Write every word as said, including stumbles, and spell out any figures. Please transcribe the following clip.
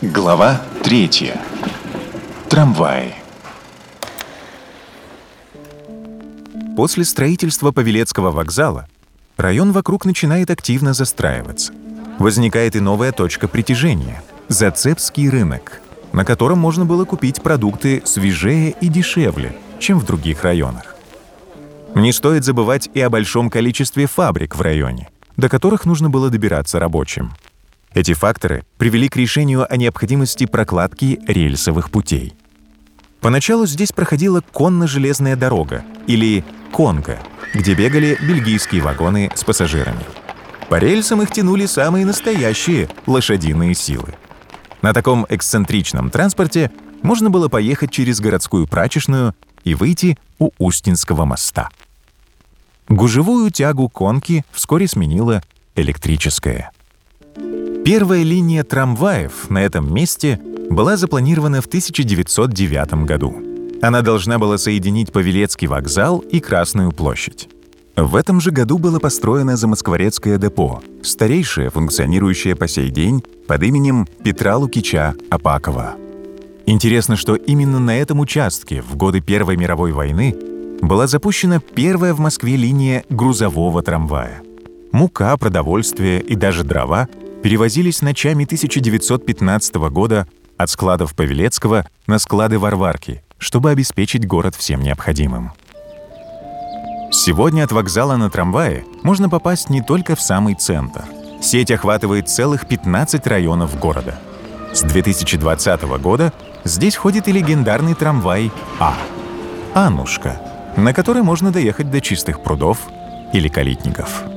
Глава третья. Трамваи. После строительства Павелецкого вокзала район вокруг начинает активно застраиваться. Возникает и новая точка притяжения – Зацепский рынок, на котором можно было купить продукты свежее и дешевле, чем в других районах. Не стоит забывать и о большом количестве фабрик в районе, до которых нужно было добираться рабочим. Эти факторы привели к решению о необходимости прокладки рельсовых путей. Поначалу здесь проходила конно-железная дорога, или конка, где бегали бельгийские вагоны с пассажирами. По рельсам их тянули самые настоящие лошадиные силы. На таком эксцентричном транспорте можно было поехать через городскую прачечную и выйти у Устинского моста. Гужевую тягу конки вскоре сменила электрическая. Первая линия трамваев на этом месте была запланирована в тысяча девятьсот девятом году. Она должна была соединить Павелецкий вокзал и Красную площадь. В этом же году было построено Замоскворецкое депо, старейшее, функционирующее по сей день под именем Петра Лукича Апакова. Интересно, что именно на этом участке в годы Первой мировой войны была запущена первая в Москве линия грузового трамвая. Мука, продовольствие и даже дрова перевозились ночами тысяча девятьсот пятнадцатого года от складов Павелецкого на склады Варварки, чтобы обеспечить город всем необходимым. Сегодня от вокзала на трамвае можно попасть не только в самый центр. Сеть охватывает целых пятнадцать районов города. С две тысячи двадцатого года здесь ходит и легендарный трамвай А – «Аннушка», на который можно доехать до Чистых прудов или Калитников.